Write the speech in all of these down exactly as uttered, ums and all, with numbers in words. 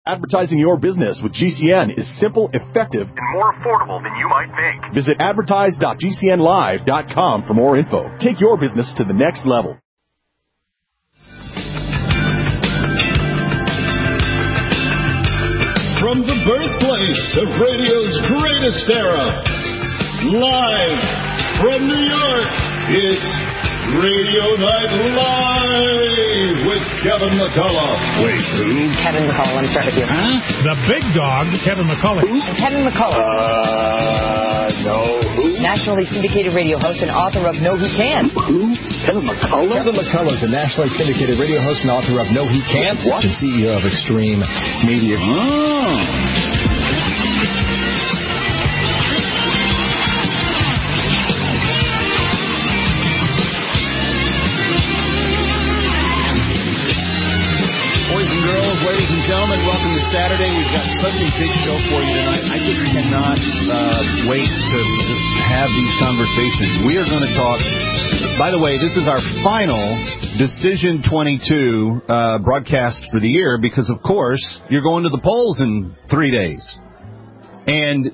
Advertising your business with G C N is simple, effective, and more affordable than you might think. Visit advertise dot g c n live dot com for more info. Take your business to the next level. From the birthplace of radio's greatest era, live from New York, it's Radio Night Live with Kevin McCullough. Wait, who? Kevin McCullough, let me start with you. Huh? The big dog, Kevin McCullough. Who? Kevin McCullough. Uh, no, who? Nationally syndicated radio host and author of No He Can't. Who? Kevin McCullough? Kevin McCullough is a nationally syndicated radio host and author of No He Can't. What? And C E O of Extreme Media. Oh. Ladies and gentlemen, welcome to Saturday. We've got such a big show for you tonight. I just cannot uh, wait to just have these conversations. We are going to talk. By the way, this is our final Decision twenty-two uh, broadcast for the year because, of course, you're going to the polls in three days. And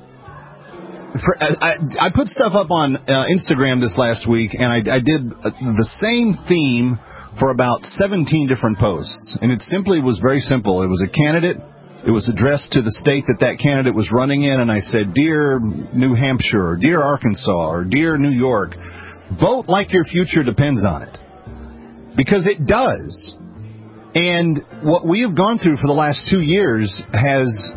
for, I, I put stuff up on uh, Instagram this last week, and I, I did the same theme for about seventeen different posts. And it simply was very simple. It was a candidate. It was addressed to the state that that candidate was running in. And I said, Dear New Hampshire, or Dear Arkansas, or Dear New York, vote like your future depends on it. Because it does. And what we have gone through for the last two years has,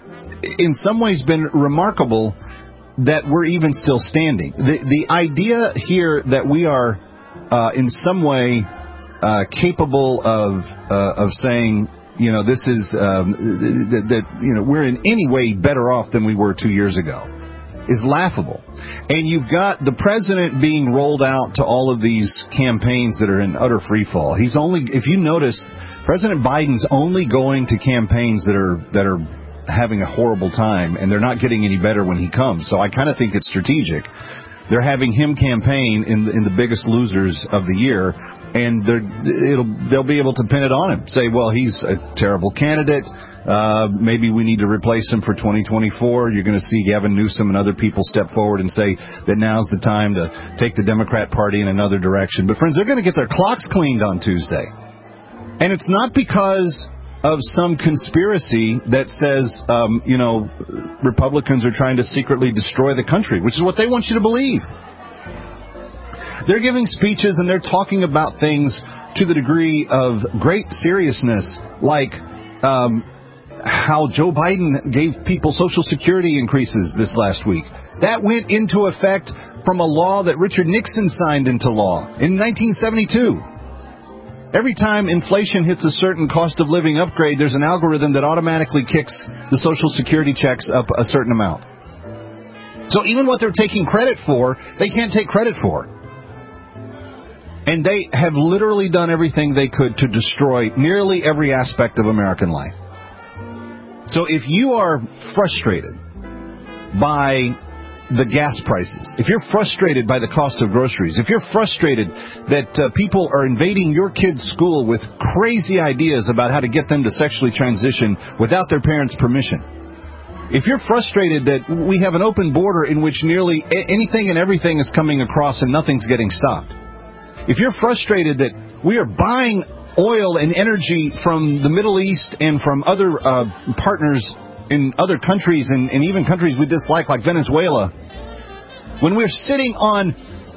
in some ways, been remarkable that we're even still standing. The, the idea here that we are, uh, in some way, Uh, capable of uh, of saying, you know, this is um, that, that you know we're in any way better off than we were two years ago, is laughable. And you've got the president being rolled out to all of these campaigns that are in utter free fall. He's only, if you notice, President Biden's only going to campaigns that are that are having a horrible time, and they're not getting any better when he comes. So I kind of think it's strategic. They're having him campaign in in the biggest losers of the year. And it'll they'll be able to pin it on him. Say, well, he's a terrible candidate. Uh, maybe we need to replace him for twenty twenty-four. You're going to see Gavin Newsom and other people step forward and say that now's the time to take the Democrat Party in another direction. But, friends, they're going to get their clocks cleaned on Tuesday. And it's not because of some conspiracy that says, um, you know, Republicans are trying to secretly destroy the country, which is what they want you to believe. They're giving speeches and they're talking about things to the degree of great seriousness, like um, how Joe Biden gave people Social Security increases this last week. That went into effect from a law that Richard Nixon signed into law in nineteen seventy-two. Every time inflation hits a certain cost of living upgrade, there's an algorithm that automatically kicks the Social Security checks up a certain amount. So even what they're taking credit for, they can't take credit for. And they have literally done everything they could to destroy nearly every aspect of American life. So if you are frustrated by the gas prices, if you're frustrated by the cost of groceries, if you're frustrated that uh, people are invading your kid's school with crazy ideas about how to get them to sexually transition without their parents' permission, if you're frustrated that we have an open border in which nearly anything and everything is coming across and nothing's getting stopped, if you're frustrated that we are buying oil and energy from the Middle East and from other uh, partners in other countries and, and even countries we dislike like Venezuela, when we're sitting on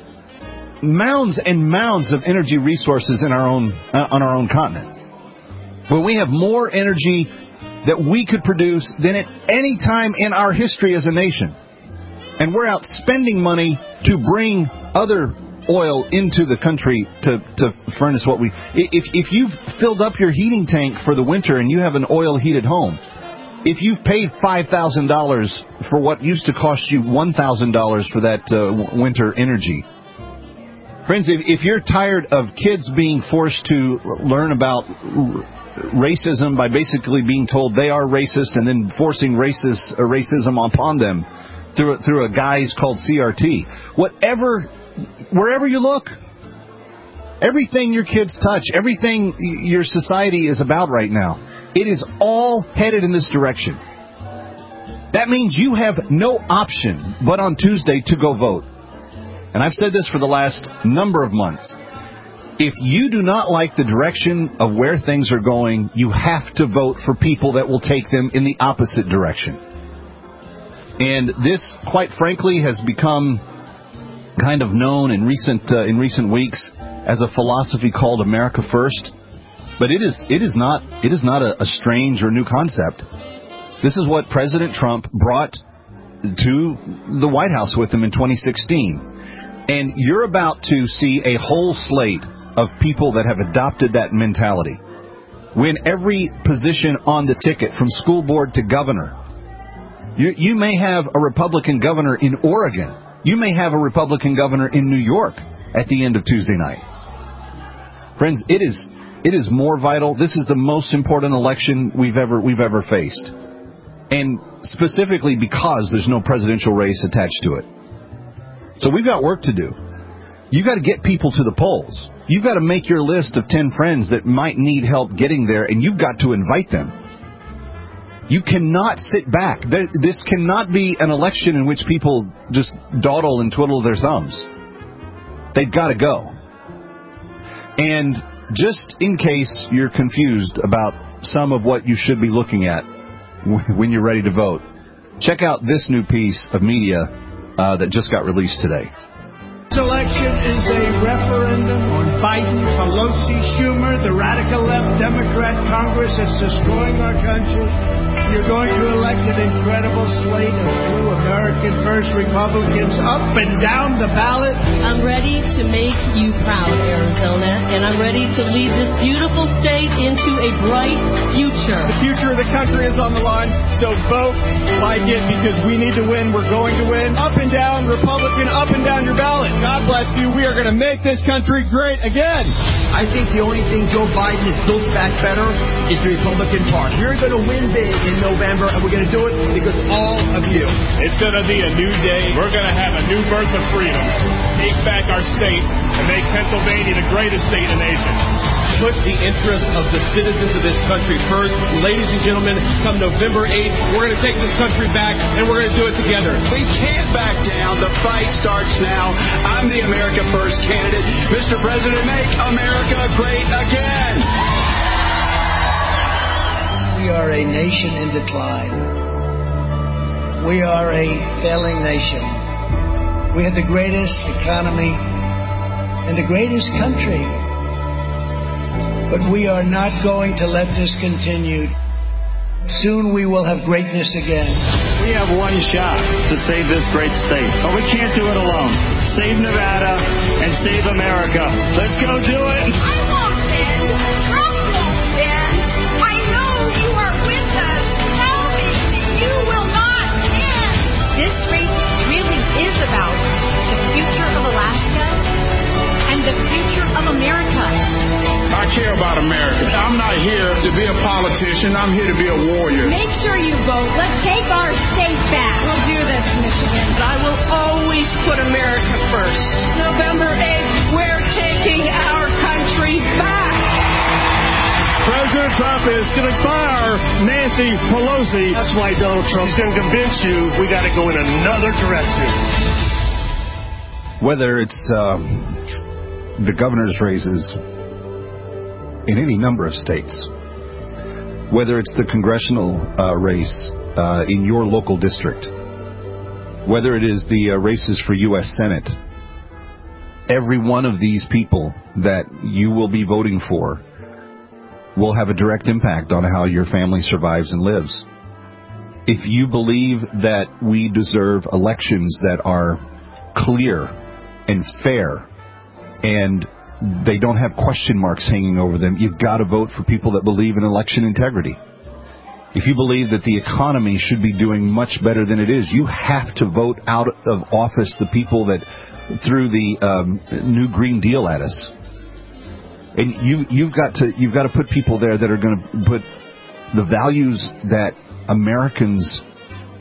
mounds and mounds of energy resources in our own uh, on our own continent, when we have more energy that we could produce than at any time in our history as a nation, and we're out spending money to bring other oil into the country to, to furnace what we... If, if you've filled up your heating tank for the winter and you have an oil-heated home, if you've paid five thousand dollars for what used to cost you one thousand dollars for that uh, winter energy... Friends, if, if you're tired of kids being forced to learn about racism by basically being told they are racist and then forcing racist, uh, racism upon them through, through a guise called C R T, whatever... Wherever you look, everything your kids touch, everything your society is about right now It is all headed in this direction. That means you have no option but on Tuesday to go vote. And I've said this for the last number of months. If you do not like the direction of where things are going, you have to vote for people that will take them in the opposite direction. And this, quite frankly, has become kind of known in recent uh, in recent weeks as a philosophy called America First. But it is it is not it is not a, a strange or new concept. This is what President Trump brought to the White House with him in twenty sixteen. And you're about to see a whole slate of people that have adopted that mentality. When every position on the ticket, from school board to governor, you, you may have a Republican governor in Oregon. You may have a Republican governor in New York at the end of Tuesday night. Friends, it is it is more vital. This is the most important election we've ever we've ever faced. And specifically because there's no presidential race attached to it. So we've got work to do. You've got to get people to the polls. You've got to make your list of ten friends that might need help getting there, and you've got to invite them. You cannot sit back. There, this cannot be an election in which people just dawdle and twiddle their thumbs. They've got to go. And just in case you're confused about some of what you should be looking at when you're ready to vote, check out this new piece of media uh, that just got released today. This election is a referendum on Biden, Pelosi, Schumer, the radical left Democrat Congress that's destroying our country. You're going to elect an incredible slate of true American First Republicans up and down the ballot. I'm ready to make you proud, Arizona, and I'm ready to lead this beautiful state into a bright future. The future of the country is on the line, so vote like it because we need to win. We're going to win. Up and down, Republican, up and down your ballot. God bless you. We are going to make this country great again. I think the only thing Joe Biden has built back better is the Republican Party. We're going to win big in November, and we're going to do it because all of you. It's going to be a new day. We're going to have a new birth of freedom. Take back our state and make Pennsylvania the greatest state in the nation. Put the interests of the citizens of this country first. Ladies and gentlemen, come November eighth, we're going to take this country back, and we're going to do it together. We can't back down. The fight starts now. I'm the America First candidate. Mister President, make America great again. We are a nation in decline. We are a failing nation. We have the greatest economy and the greatest country. But we are not going to let this continue. Soon we will have greatness again. We have one shot to save this great state, but we can't do it alone. Save Nevada and save America. Let's go do it. I won't win. Trump won't win. I know you are with us. Tell me that you will not win. This race really is about the future of Alaska and the future of America. I care about America. I'm not here to be a politician. I'm here to be a warrior. Make sure you vote. Let's take our state back. We'll do this, Michigan. I will always put America first. November eighth, we're taking our country back. President Trump is going to fire Nancy Pelosi. That's why Donald Trump's going to convince you we got to go in another direction. Whether it's uh, the governor's races in any number of states, whether it's the congressional uh, race uh, in your local district, whether it is the uh, races for U S Senate, every one of these people that you will be voting for will have a direct impact on how your family survives and lives. If you believe that we deserve elections that are clear and fair and they don't have question marks hanging over them, you've got to vote for people that believe in election integrity. If you believe that the economy should be doing much better than it is, you have to vote out of office the people that threw the um, new Green Deal at us. And you, you've got to you've got to put people there that are going to put the values that Americans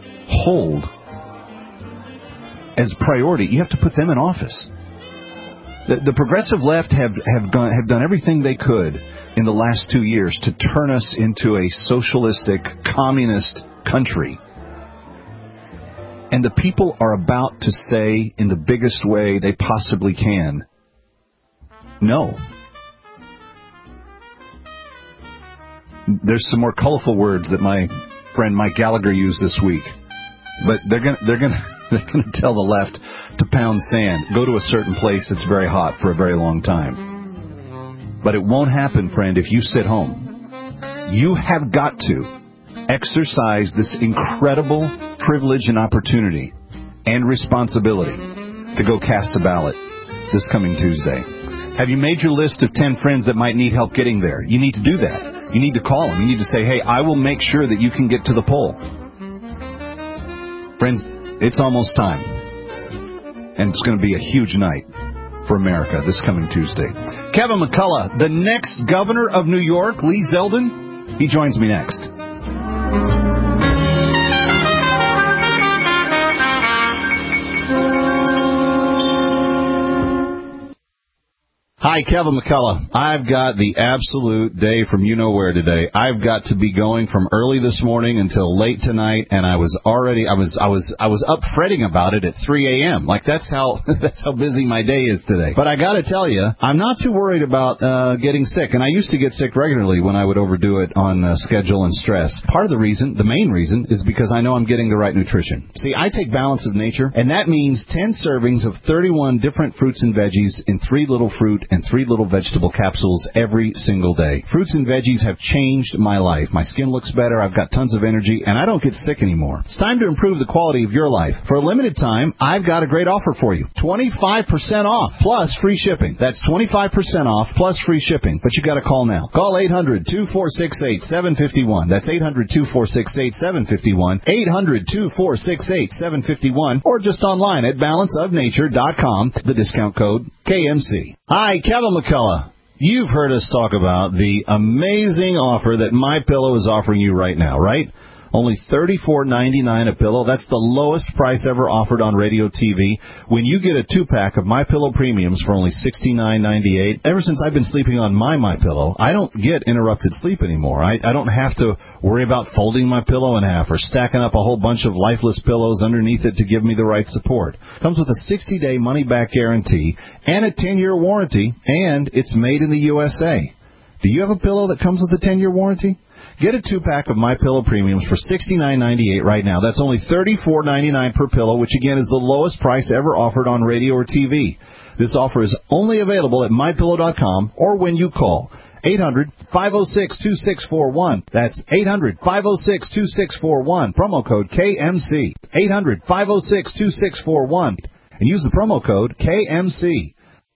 hold as priority. You have to put them in office. The, the progressive left have have, gone, have done everything they could in the last two years to turn us into a socialistic, communist country. And the people are about to say in the biggest way they possibly can, no. There's some more colorful words that my friend Mike Gallagher used this week. But they're going they're going they're going to tell the left to pound sand, go to a certain place that's very hot for a very long time. But it won't happen, friend, if you sit home. You have got to exercise this incredible privilege and opportunity and responsibility to go cast a ballot this coming Tuesday. Have you made your list of ten friends that might need help getting there? You need to do that. You need to call them. You need to say, hey, I will make sure that you can get to the poll. Friends, it's almost time. And it's going to be a huge night for America this coming Tuesday. Kevin McCullough, the next governor of New York, Lee Zeldin, he joins me next. Hi, Kevin McCullough. I've got the absolute day from you-know-where today. I've got to be going from early this morning until late tonight, and I was already, I was, I was, I was up fretting about it at three a.m. Like, that's how, that's how busy my day is today. But I gotta tell you, I'm not too worried about, uh, getting sick. And I used to get sick regularly when I would overdo it on uh, schedule and stress. Part of the reason, the main reason, is because I know I'm getting the right nutrition. See, I take Balance of Nature, and that means ten servings of thirty-one different fruits and veggies in three little fruit and three little vegetable capsules every single day. Fruits and veggies have changed my life. My skin looks better, I've got tons of energy, and I don't get sick anymore. It's time to improve the quality of your life. For a limited time, I've got a great offer for you. twenty-five percent off plus free shipping. That's twenty-five percent off plus free shipping. But you got to call now. Call eight hundred, two four six eight, seven five one. That's eight hundred, two four six eight, seven five one. eight hundred, two four six eight, seven five one. Or just online at balance of nature dot com. The discount code K M C. Hi, Kevin McCullough. You've heard us talk about the amazing offer that MyPillow is offering you right now, right? Only thirty-four ninety-nine a pillow. That's the lowest price ever offered on radio T V. When you get a two-pack of MyPillow Premiums for only sixty-nine ninety-eight, ever since I've been sleeping on my MyPillow, I don't get interrupted sleep anymore. I, I don't have to worry about folding my pillow in half or stacking up a whole bunch of lifeless pillows underneath it to give me the right support. Comes with a sixty-day money-back guarantee and a ten-year warranty, and it's made in the U S A. Do you have a pillow that comes with a ten-year warranty? Get a two-pack of MyPillow Premiums for sixty-nine ninety-eight right now. That's only thirty-four ninety-nine per pillow, which again is the lowest price ever offered on radio or T V. This offer is only available at my pillow dot com or when you call eight hundred, five oh six, two six four one. That's eight hundred, five oh six, two six four one. Promo code K M C. eight hundred, five oh six, two six four one. And use the promo code K M C.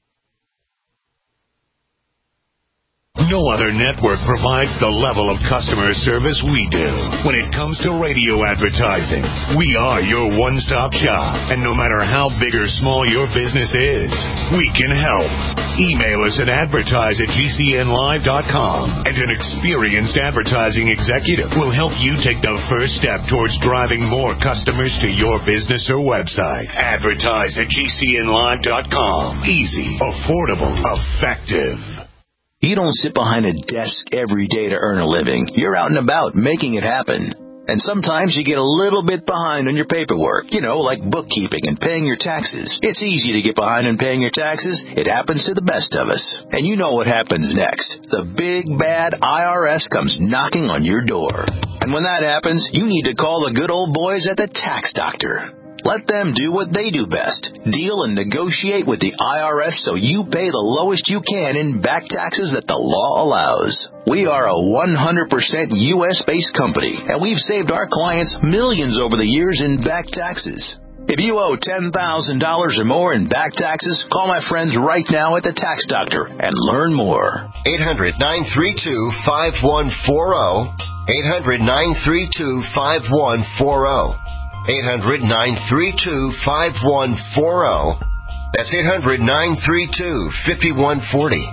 No other network provides the level of customer service we do. When it comes to radio advertising, we are your one-stop shop. And no matter how big or small your business is, we can help. Email us at advertise at G C N live dot com, and an experienced advertising executive will help you take the first step towards driving more customers to your business or website. Advertise at G C N live dot com. Easy, affordable, effective. You don't sit behind a desk every day to earn a living. You're out and about making it happen. And sometimes you get a little bit behind on your paperwork, you know, like bookkeeping and paying your taxes. It's easy to get behind on paying your taxes. It happens to the best of us. And you know what happens next. The big, bad I R S comes knocking on your door. And when that happens, you need to call the good old boys at the Tax Doctor. Let them do what they do best. Deal and negotiate with the I R S so you pay the lowest you can in back taxes that the law allows. We are a one hundred percent U S-based company, and we've saved our clients millions over the years in back taxes. If you owe ten thousand dollars or more in back taxes, call my friends right now at the Tax Doctor and learn more. eight hundred, nine three two, five one four zero. eight hundred, nine three two, five one four zero. eight hundred, nine three two, five one four zero. That's eight hundred, nine three two, five one four zero.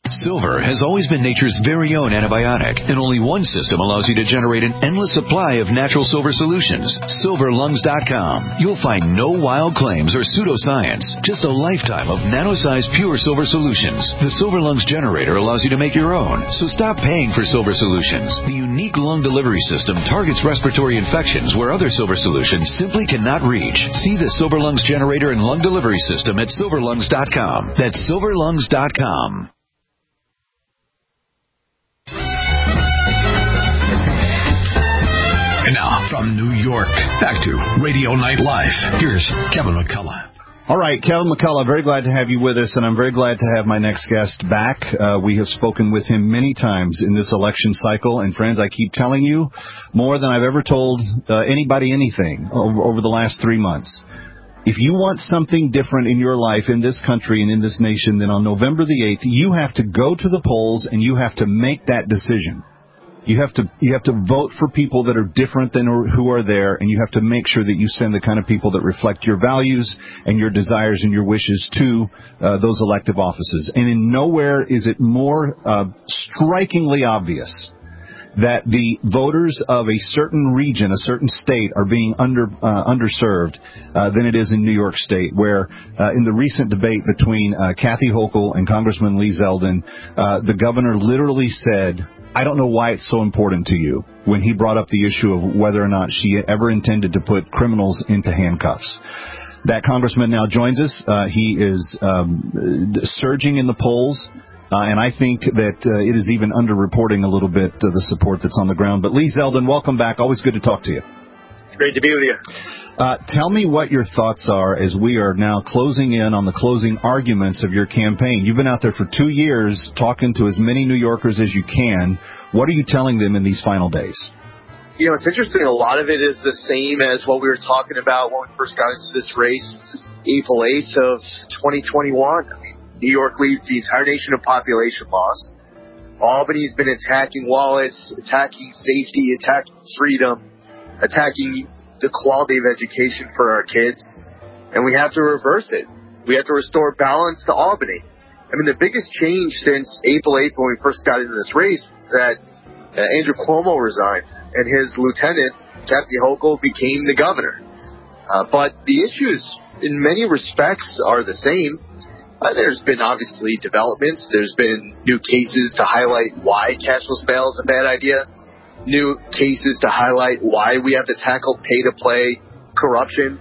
Silver has always been nature's very own antibiotic, and only one system allows you to generate an endless supply of natural silver solutions. silver lungs dot com. You'll find no wild claims or pseudoscience, just a lifetime of nano-sized pure silver solutions. The Silver Lungs generator allows you to make your own, so stop paying for silver solutions. The unique lung delivery system targets respiratory infections where other silver solutions simply cannot reach. See the Silver Lungs generator and lung delivery system at silver lungs dot com. That's silver lungs dot com. And now, from New York, back to Radio Night Live. Here's Kevin McCullough. All right, Kevin McCullough, very glad to have you with us, and I'm very glad to have my next guest back. Uh, we have spoken with him many times in this election cycle, and friends, I keep telling you, more than I've ever told uh, anybody anything over, over the last three months. If you want something different in your life, in this country, and in this nation, then on November the eighth, you have to go to the polls and you have to make that decision. You have to you have to vote for people that are different than who are there, and you have to make sure that you send the kind of people that reflect your values and your desires and your wishes to uh, those elective offices. And in nowhere is it more uh, strikingly obvious that the voters of a certain region, a certain state, are being under uh, underserved uh, than it is in New York State, where uh, in the recent debate between uh, Kathy Hochul and Congressman Lee Zeldin, uh, the governor literally said, I don't know why it's so important to you, when he brought up the issue of whether or not she ever intended to put criminals into handcuffs. That congressman now joins us. Uh, he is um, surging in the polls, uh, and I think that uh, it is even underreporting a little bit uh, the support that's on the ground. But Lee Zeldin, welcome back. Always good to talk to you. It's great to be with you. Uh, tell me what your thoughts are as we are now closing in on the closing arguments of your campaign. You've been out there for two years talking to as many New Yorkers as you can. What are you telling them in these final days? You know, it's interesting. A lot of it is the same as what we were talking about when we first got into this race, April eighth of twenty twenty-one. I mean, New York leads the entire nation in population loss. Albany's been attacking wallets, attacking safety, attacking freedom, attacking the quality of education for our kids, and we have to reverse it. We have to restore balance to Albany. I mean, the biggest change since April eighth when we first got into this race was that uh, Andrew Cuomo resigned, and his lieutenant, Kathy Hochul, became the governor. Uh, but the issues, in many respects, are the same. Uh, there's been, obviously, developments. There's been new cases to highlight why cashless bail is a bad idea. New cases to highlight why we have to tackle pay-to-play corruption.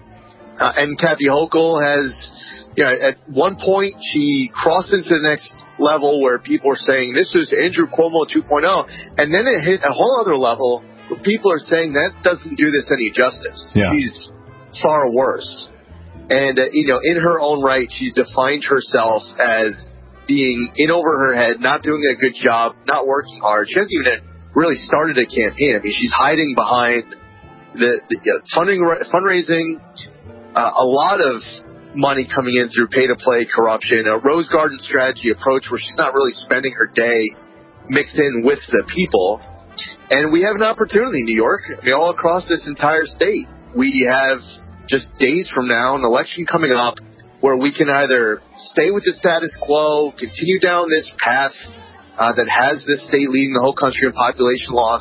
Uh, and Kathy Hochul has, you know, at one point she crossed into the next level where people are saying this is Andrew Cuomo two point oh, and then it hit a whole other level where people are saying that doesn't do this any justice. Yeah. She's far worse. And, uh, you know, in her own right, she's defined herself as being in over her head, not doing a good job, not working hard. She hasn't even really started a campaign. I mean, she's hiding behind the, the you know, funding, fundraising, uh, a lot of money coming in through pay-to-play corruption, a Rose Garden strategy approach where she's not really spending her day mixed in with the people. And we have an opportunity in New York, I mean, all across this entire state. We have just days from now an election coming up where we can either stay with the status quo, continue down this path Uh, that has this state leading the whole country in population loss,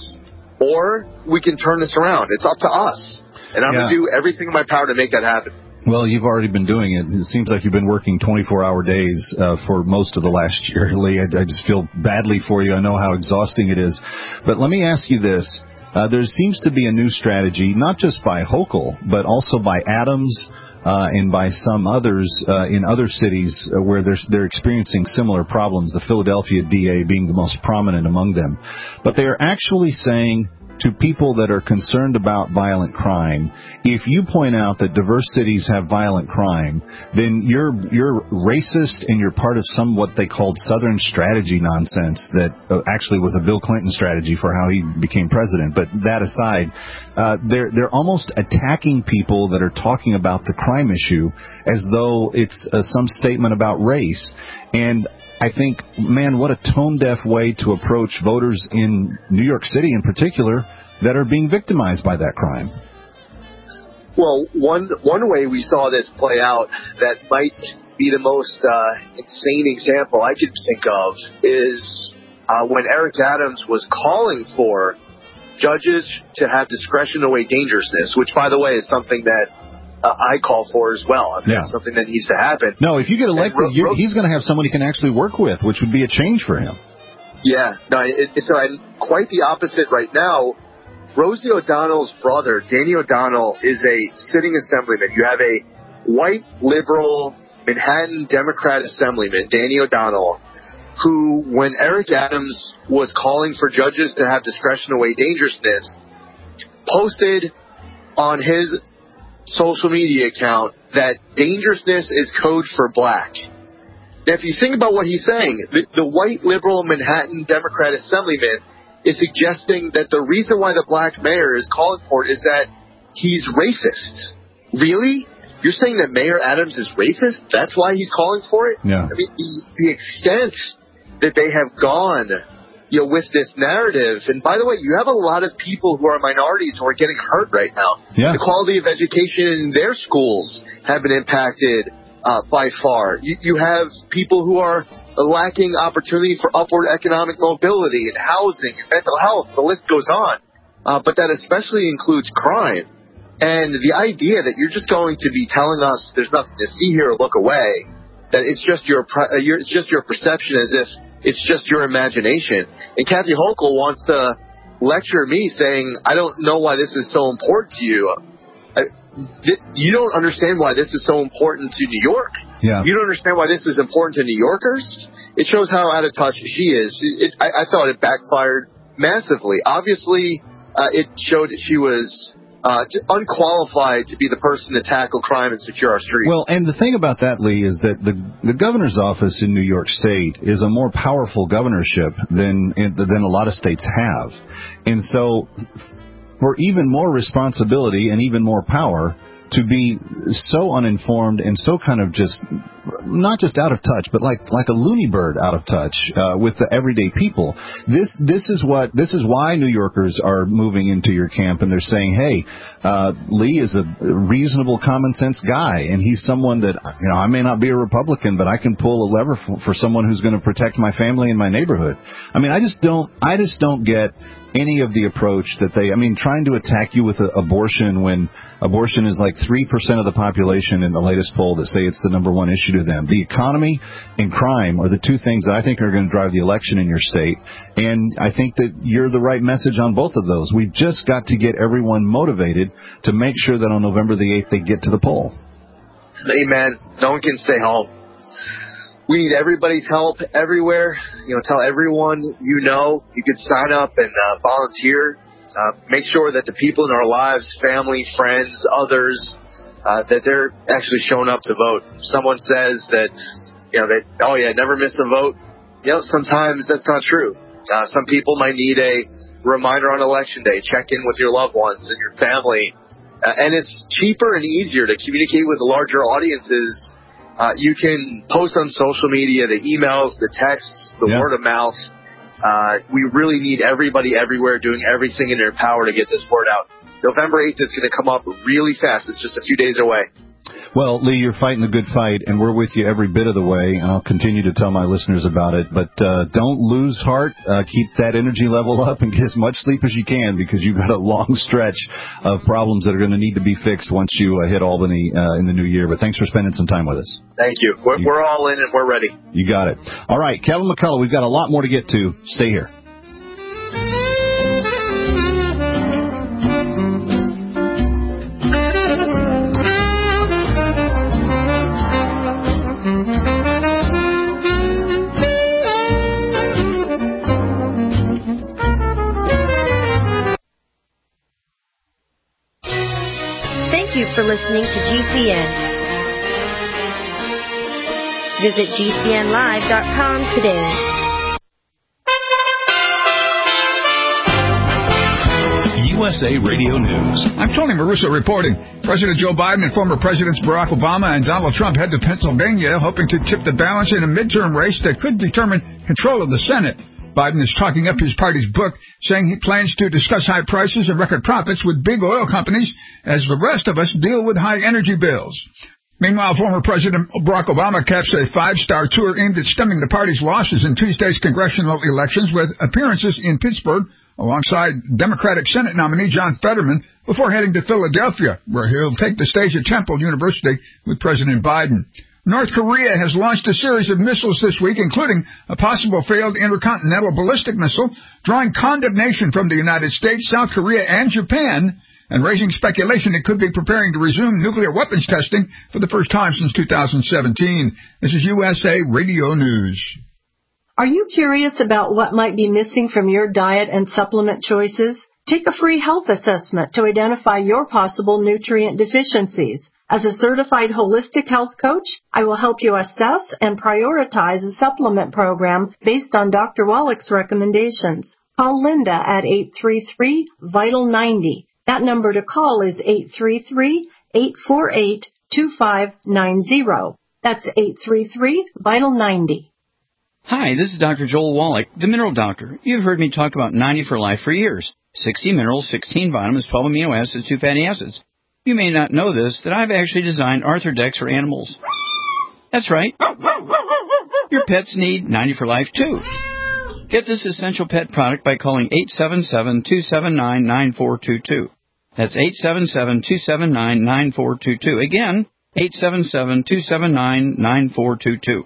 or we can turn this around. It's up to us. And I'm Yeah. going to do everything in my power to make that happen. Well, you've already been doing it. It seems like you've been working twenty-four hour days uh, for most of the last year, Lee. I, I just feel badly for you. I know how exhausting it is. But let me ask you this. Uh, there seems to be a new strategy, not just by Hochul, but also by Adams, Uh, and by some others uh, in other cities uh, where they're, they're experiencing similar problems, the Philadelphia D A being the most prominent among them. But they are actually saying to people that are concerned about violent crime, if you point out that diverse cities have violent crime, then you're you're racist and you're part of some what they called Southern strategy nonsense that uh, actually was a Bill Clinton strategy for how he became president. But that aside, uh, they're they're almost attacking people that are talking about the crime issue as though it's uh, some statement about race. And I think, man, what a tone-deaf way to approach voters in New York City in particular that are being victimized by that crime. Well, one one way we saw this play out that might be the most uh, insane example I could think of is uh, when Eric Adams was calling for judges to have discretion to weigh dangerousness, which, by the way, is something that uh, I call for as well. I mean, Yeah. it's something that needs to happen. No, if you get elected, Ro- you Ro- he's going to have someone he can actually work with, which would be a change for him. Yeah, no, it, so I'm quite the opposite right now. Rosie O'Donnell's brother, Danny O'Donnell, is a sitting assemblyman. You have a white, liberal, Manhattan Democrat assemblyman, Danny O'Donnell, who, when Eric Adams was calling for judges to have discretion to weigh dangerousness, posted on his social media account that dangerousness is code for black. Now, if you think about what he's saying, the, the white, liberal, Manhattan Democrat assemblyman is suggesting that the reason why the black mayor is calling for it is that he's racist. Really? You're saying that Mayor Adams is racist? That's why he's calling for it? Yeah. I mean, the, the extent that they have gone, you know, with this narrative. And by the way, you have a lot of people who are minorities who are getting hurt right now. Yeah. The quality of education in their schools have been impacted uh, by far. You, you have people who are lacking opportunity for upward economic mobility and housing and mental health. The list goes on. Uh, but that especially includes crime. And the idea that you're just going to be telling us there's nothing to see here or look away, that it's just your, uh, your it's just your perception as if it's just your imagination. And Kathy Hochul wants to lecture me saying, I don't know why this is so important to you. I, th- you don't understand why this is so important to New York. Yeah. You don't understand why this is important to New Yorkers. It shows how out of touch she is. It, I, I thought it backfired massively. Obviously, uh, it showed that she was Uh, unqualified to be the person to tackle crime and secure our streets. Well, and the thing about that, Lee, is that the the governor's office in New York State is a more powerful governorship than than a lot of states have, and so for even more responsibility and even more power to be so uninformed and so kind of just not just out of touch, but like like a loony bird out of touch uh, with the everyday people. This this is what this is why New Yorkers are moving into your camp, and they're saying, "Hey, uh, Lee is a reasonable, common sense guy, and he's someone that, you know, I may not be a Republican, but I can pull a lever for, for someone who's going to protect my family and my neighborhood." I mean, I just don't I just don't get any of the approach that they. I mean, trying to attack you with a, abortion when abortion is like three percent of the population in the latest poll that say it's the number one issue to them. The economy and crime are the two things that I think are going to drive the election in your state. And I think that you're the right message on both of those. We've just got to get everyone motivated to make sure that on November the eighth they get to the poll. Amen. No one can stay home. We need everybody's help everywhere. You know, tell everyone you know. You could sign up and uh, volunteer. Uh, make sure that the people in our lives, family, friends, others, uh, that they're actually showing up to vote. Someone says that, you know, that, oh yeah, never miss a vote. You know, sometimes that's not true. Uh, some people might need a reminder on election day. Check in with your loved ones and your family. Uh, and it's cheaper and easier to communicate with larger audiences. Uh, you can post on social media, the emails, the texts, the yeah. word of mouth. Uh, we really need everybody everywhere doing everything in their power to get this word out. November eighth is going to come up really fast. It's just a few days away. Well, Lee, you're fighting the good fight, and we're with you every bit of the way, and I'll continue to tell my listeners about it. But uh, don't lose heart. Uh, keep that energy level up and get as much sleep as you can, because you've got a long stretch of problems that are going to need to be fixed once you uh, hit Albany uh, in the new year. But thanks for spending some time with us. Thank you. We're, you. we're all in and we're ready. You got it. All right, Kevin McCullough, we've got a lot more to get to. Stay here. Thank you for listening to G C N. Visit G C N live dot com today. U S A Radio News. I'm Tony Maruso reporting. President Joe Biden and former Presidents Barack Obama and Donald Trump head to Pennsylvania, hoping to tip the balance in a midterm race that could determine control of the Senate. Biden is talking up his party's book, saying he plans to discuss high prices and record profits with big oil companies as the rest of us deal with high energy bills. Meanwhile, former President Barack Obama caps a five-star tour aimed at stemming the party's losses in Tuesday's congressional elections with appearances in Pittsburgh alongside Democratic Senate nominee John Fetterman before heading to Philadelphia, where he'll take the stage at Temple University with President Biden. North Korea has launched a series of missiles this week, including a possible failed intercontinental ballistic missile, drawing condemnation from the United States, South Korea, and Japan, and raising speculation it could be preparing to resume nuclear weapons testing for the first time since two thousand seventeen. This is U S A Radio News. Are you curious about what might be missing from your diet and supplement choices? Take a free health assessment to identify your possible nutrient deficiencies. As a certified holistic health coach, I will help you assess and prioritize a supplement program based on Doctor Wallach's recommendations. Call Linda at eight three three, VITAL ninety. That number to call is eight three three, eight four eight, two five nine zero. That's eight three three, VITAL ninety. Hi, this is Doctor Joel Wallach, the Mineral Doctor. You've heard me talk about ninety for Life for years. sixty minerals, sixteen vitamins, twelve amino acids, two fatty acids. You may not know this, that I've actually designed Arthrodex for animals. That's right. Your pets need ninety for Life, too. Get this essential pet product by calling eight seven seven, two seven nine, nine four two two. That's eight seven seven, two seven nine, nine four two two. Again, eight seven seven, two seven nine, nine four two two.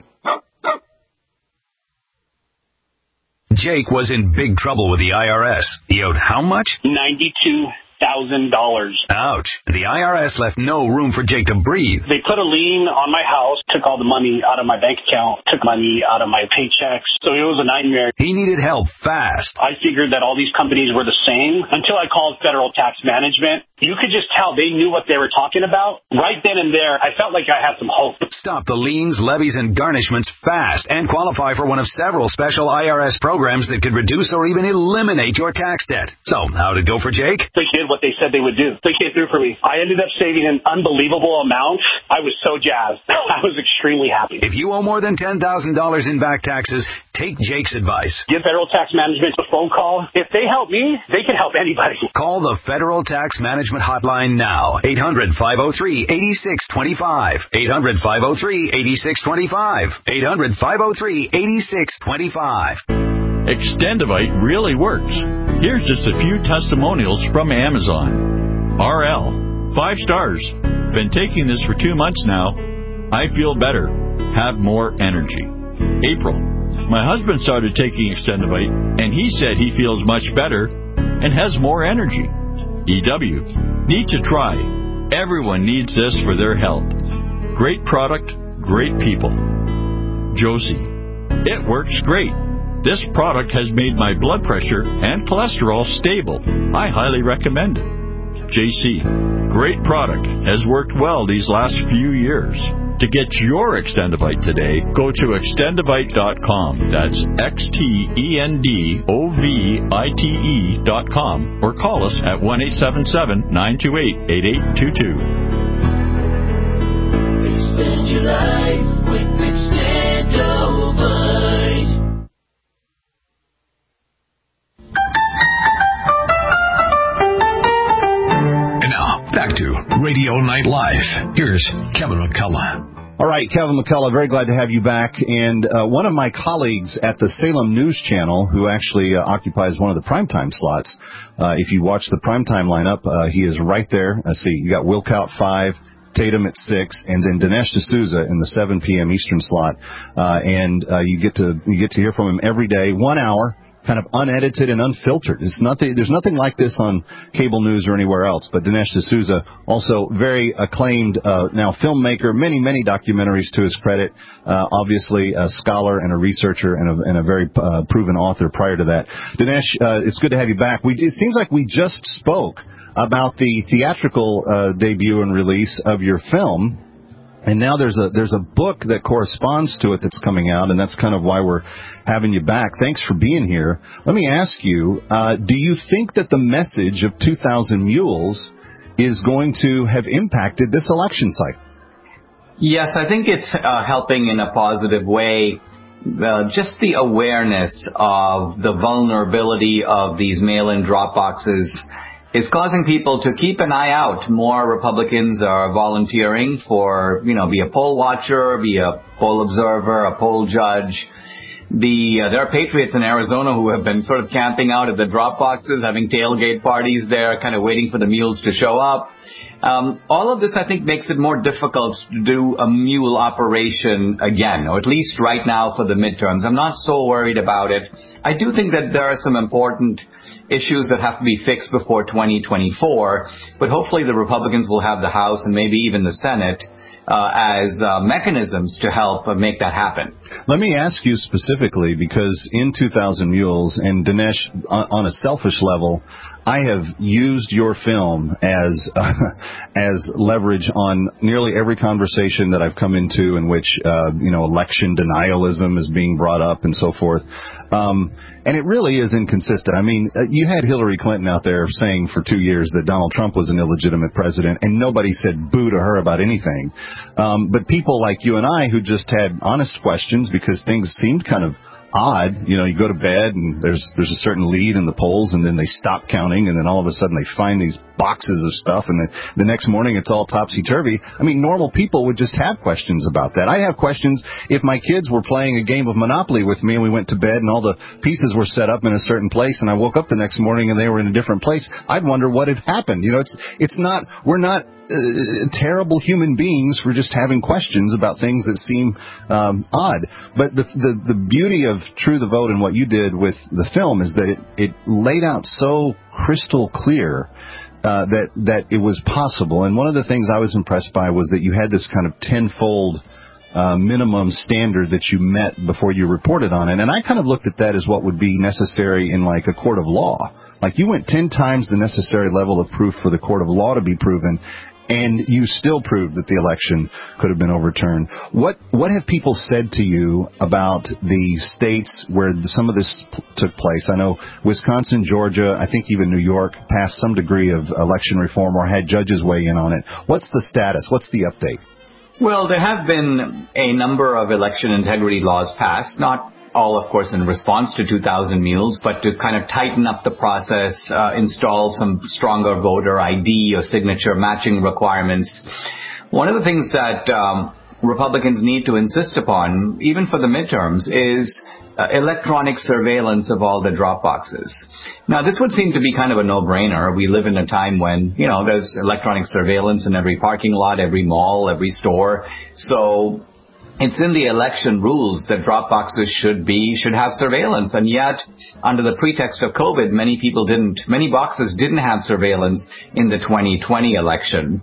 Jake was in big trouble with the I R S. He owed how much? ninety-two thousand dollars. Ouch. The I R S left no room for Jake to breathe. They put a lien on my house, took all the money out of my bank account, took money out of my paychecks. So it was a nightmare. He needed help fast. I figured that all these companies were the same until I called Federal Tax Management. You could just tell they knew what they were talking about. Right then and there, I felt like I had some hope. Stop the liens, levies, and garnishments fast and qualify for one of several special I R S programs that could reduce or even eliminate your tax debt. So, how'd it go for Jake? They did what they said they would do. They came through for me. I ended up saving an unbelievable amount. I was so jazzed. I was extremely happy. If you owe more than ten thousand dollars in back taxes, take Jake's advice. Give Federal Tax Management a phone call. If they help me, they can help anybody. Call the Federal Tax Management Hotline now. eight hundred, five oh three, eight six two five. eight hundred, five oh three, eight six two five. eight hundred, five oh three, eight six two five. Extendivite really works. Here's just a few testimonials from Amazon. R L, five stars. Been taking this for two months now. I feel better. Have more energy. April, my husband started taking Extendivite, and he said he feels much better and has more energy. E W, need to try. Everyone needs this for their health. Great product, great people. Josie, it works great. This product has made my blood pressure and cholesterol stable. I highly recommend it. J C, great product. Has worked well these last few years. To get your Extendivite today, go to extendivite dot com. That's X T E N D O V I T E dot com. Or call us at one eight seven seven, nine two eight, eight eight two two. Extend your life with Extendivite. Back to Radio Night Live. Here's Kevin McCullough. All right, Kevin McCullough, very glad to have you back. And uh, one of my colleagues at the Salem News Channel, who actually uh, occupies one of the primetime slots, uh, if you watch the primetime lineup, uh, he is right there. Let's see, you got Wilkout at five, Tatum at six, and then Dinesh D'Souza in the seven p.m. Eastern slot. Uh, and uh, you get to you get to hear from him every day, one hour. Kind of unedited and unfiltered. It's nothing. There's nothing like this on cable news or anywhere else. But Dinesh D'Souza, also very acclaimed uh, now filmmaker, many many documentaries to his credit. Uh, obviously a scholar and a researcher and a, and a very uh, proven author. Prior to that, Dinesh, uh, it's good to have you back. We it seems like we just spoke about the theatrical uh, debut and release of your film. And now there's a there's a book that corresponds to it that's coming out, and that's kind of why we're having you back. Thanks for being here. Let me ask you, uh, do you think that the message of two thousand Mules is going to have impacted this election cycle? Yes, I think it's uh, helping in a positive way. uh, just the awareness of the vulnerability of these mail-in drop boxes is causing people to keep an eye out. More Republicans are volunteering for, you know, be a poll watcher, be a poll observer, a poll judge. The uh, there are patriots in Arizona who have been sort of camping out at the drop boxes, having tailgate parties there, kind of waiting for the mules to show up. Um, all of this, I think, makes it more difficult to do a mule operation again, or at least right now for the midterms. I'm not so worried about it. I do think that there are some important issues that have to be fixed before twenty twenty-four, but hopefully the Republicans will have the House and maybe even the Senate uh, as uh, mechanisms to help uh, make that happen. Let me ask you specifically, because in two thousand Mules, and Dinesh, on, on a selfish level, I have used your film as uh, as leverage on nearly every conversation that I've come into in which, uh, you know, election denialism is being brought up and so forth. Um, and it really is inconsistent. I mean, uh, you had Hillary Clinton out there saying for two years that Donald Trump was an illegitimate president, and nobody said boo to her about anything. Um, but people like you and I who just had honest questions because things seemed kind of odd. You know, you go to bed and there's there's a certain lead in the polls, and then they stop counting, and then all of a sudden they find these boxes of stuff, and then the next morning it's all topsy-turvy. I mean, normal people would just have questions about that. I'd have questions if my kids were playing a game of Monopoly with me and we went to bed and all the pieces were set up in a certain place, and I woke up the next morning and they were in a different place. I'd wonder what had happened. You know, it's it's not, we're not Uh, terrible human beings for just having questions about things that seem um, odd. But the, the the beauty of True the Vote and what you did with the film is that it, it laid out so crystal clear uh, that that it was possible. And one of the things I was impressed by was that you had this kind of tenfold uh, minimum standard that you met before you reported on it. And I kind of looked at that as what would be necessary in like a court of law. Like you went ten times the necessary level of proof for the court of law to be proven, and you still proved that the election could have been overturned. What what have people said to you about the states where some of this p- took place? I know Wisconsin, Georgia, I think even New York passed some degree of election reform or had judges weigh in on it. What's the status? What's the update? Well, there have been a number of election integrity laws passed, not all, of course, in response to two thousand Mules, but to kind of tighten up the process, uh, install some stronger voter I D or signature matching requirements. One of the things that um, Republicans need to insist upon, even for the midterms, is uh, electronic surveillance of all the drop boxes. Now, this would seem to be kind of a no-brainer. We live in a time when, you know, there's electronic surveillance in every parking lot, every mall, every store. So it's in the election rules that drop boxes should be, should have surveillance. And yet, under the pretext of COVID, many people didn't, many boxes didn't have surveillance in the twenty twenty election.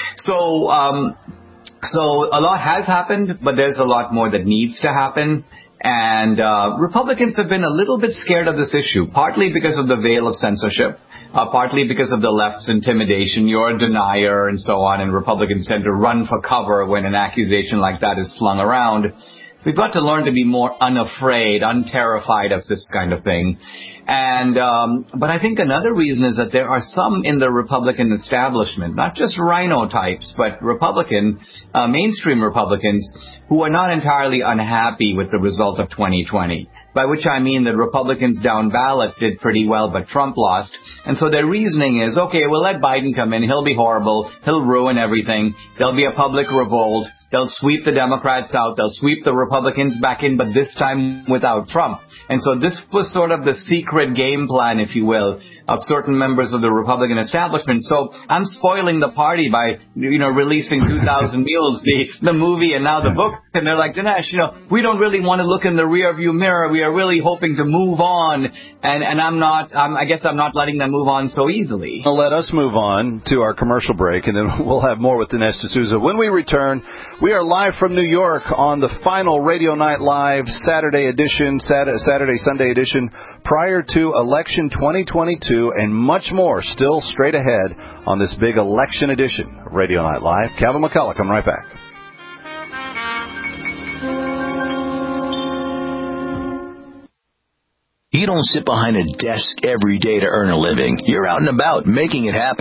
So, um, so a lot has happened, but there's a lot more that needs to happen. And, uh, Republicans have been a little bit scared of this issue, partly because of the veil of censorship. Uh, partly because of the left's intimidation, you're a denier, and so on, and Republicans tend to run for cover when an accusation like that is flung around. We've got to learn to be more unafraid, unterrified of this kind of thing. And, um, but I think another reason is that there are some in the Republican establishment, not just rhino types, but Republican, uh, mainstream Republicans, who are not entirely unhappy with the result of twenty twenty, by which I mean that Republicans down ballot did pretty well, but Trump lost. And so their reasoning is, okay, we'll let Biden come in. He'll be horrible. He'll ruin everything. There'll be a public revolt. They'll sweep the Democrats out. They'll sweep the Republicans back in, but this time without Trump. And so this was sort of the secret game plan, if you will, of certain members of the Republican establishment. So I'm spoiling the party by, you know, releasing two thousand Mules, the, the movie, and now the book. And they're like, Dinesh, you know, we don't really want to look in the rearview mirror. We are really hoping to move on. And, and I'm not, I'm, I guess I'm not letting them move on so easily. Well, let us move on to our commercial break, and then we'll have more with Dinesh D'Souza. When we return, we are live from New York on the final Radio Night Live Saturday edition, Saturday, Saturday Sunday edition, prior to election twenty twenty-two, and much more still straight ahead on this big election edition of Radio Night Live. Calvin McCullough, coming right back. You don't sit behind a desk every day to earn a living. You're out and about making it happen.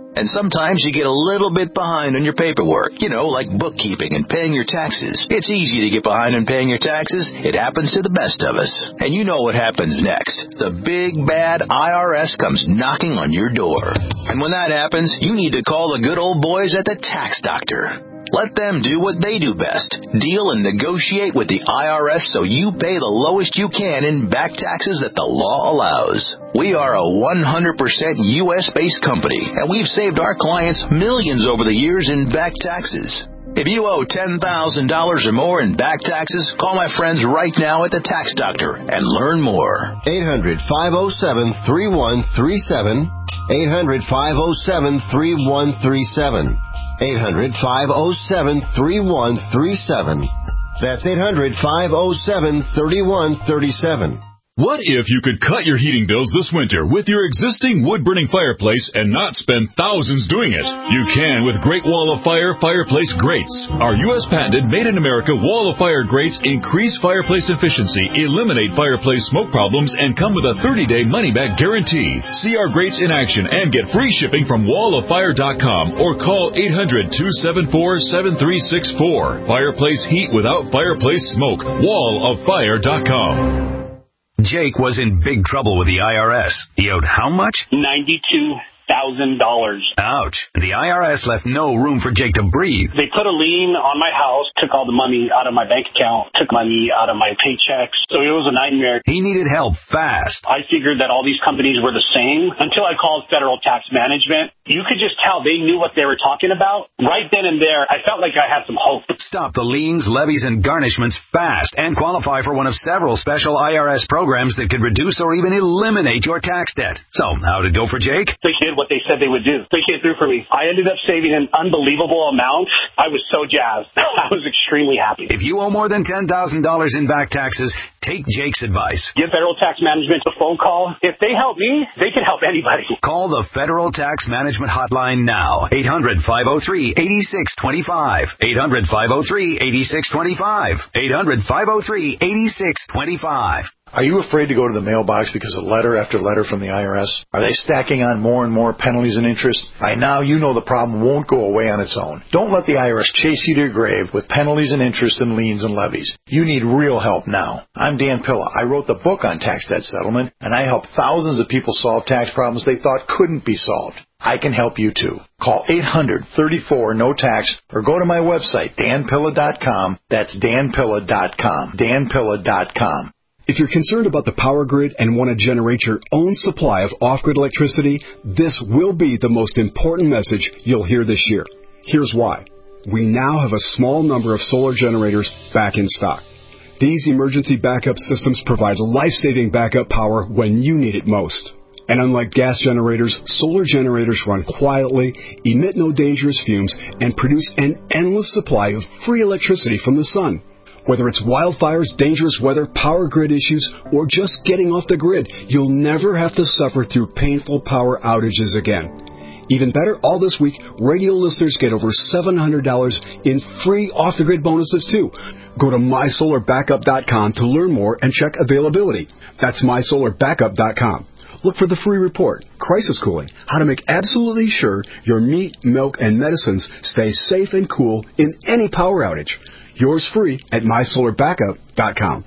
And sometimes you get a little bit behind on your paperwork, you know, like bookkeeping and paying your taxes. It's easy to get behind on paying your taxes. It happens to the best of us. And you know what happens next. The big, bad I R S comes knocking on your door. And when that happens, you need to call the good old boys at the Tax Doctor. Let them do what they do best. Deal and negotiate with the I R S so you pay the lowest you can in back taxes that the law allows. We are a one hundred percent U S-based company, and we've saved our clients millions over the years in back taxes. If you owe ten thousand dollars or more in back taxes, call my friends right now at the Tax Doctor and learn more. eight hundred, five oh seven, three one three seven. eight hundred, five oh seven, three one three seven. eight hundred, five oh seven, three one three seven. That's eight hundred, five oh seven, three one three seven. What if you could cut your heating bills this winter with your existing wood-burning fireplace and not spend thousands doing it? You can with Great Wall of Fire fireplace grates. Our U S patented made-in-America Wall of Fire grates increase fireplace efficiency, eliminate fireplace smoke problems, and come with a thirty-day money-back guarantee. See our grates in action and get free shipping from wall of fire dot com or call eight hundred, two seven four, seven three six four. Fireplace heat without fireplace smoke. wall of fire dot com. Jake was in big trouble with the I R S. He owed how much? ninety-two thousand dollars. Ouch. The I R S left no room for Jake to breathe. They put a lien on my house, took all the money out of my bank account, took money out of my paychecks. So it was a nightmare. He needed help fast. I figured that all these companies were the same until I called Federal Tax Management. You could just tell they knew what they were talking about. Right then and there, I felt like I had some hope. Stop the liens, levies, and garnishments fast and qualify for one of several special I R S programs that could reduce or even eliminate your tax debt. So, how'd it go for Jake? They did what they said they would do. They came through for me. I ended up saving an unbelievable amount. I was so jazzed. I was extremely happy. If you owe more than ten thousand dollars in back taxes, take Jake's advice. Give Federal Tax Management a phone call. If they help me, they can help anybody. Call the Federal Tax Management Hotline now. eight hundred, five oh three, eight six two five. eight hundred, five oh three, eight six two five. eight hundred, five oh three, eight six two five. Are you afraid to go to the mailbox because of letter after letter from the I R S? Are they stacking on more and more penalties and interest? By now, you know the problem won't go away on its own. Don't let the I R S chase you to your grave with penalties and interest and liens and levies. You need real help now. I'm Dan Pilla. I wrote the book on tax debt settlement, and I help thousands of people solve tax problems they thought couldn't be solved. I can help you too. Call eight hundred, thirty-four, no tax or go to my website, dan pilla dot com. That's dan pilla dot com. dan pilla dot com. If you're concerned about the power grid and want to generate your own supply of off-grid electricity, this will be the most important message you'll hear this year. Here's why. We now have a small number of solar generators back in stock. These emergency backup systems provide life-saving backup power when you need it most. And unlike gas generators, solar generators run quietly, emit no dangerous fumes, and produce an endless supply of free electricity from the sun. Whether it's wildfires, dangerous weather, power grid issues, or just getting off the grid, you'll never have to suffer through painful power outages again. Even better, all this week, radio listeners get over seven hundred dollars in free off-the-grid bonuses, too. Go to my solar backup dot com to learn more and check availability. That's my solar backup dot com. Look for the free report, Crisis Cooling, how to make absolutely sure your meat, milk, and medicines stay safe and cool in any power outage. Yours free at my solar backup dot com.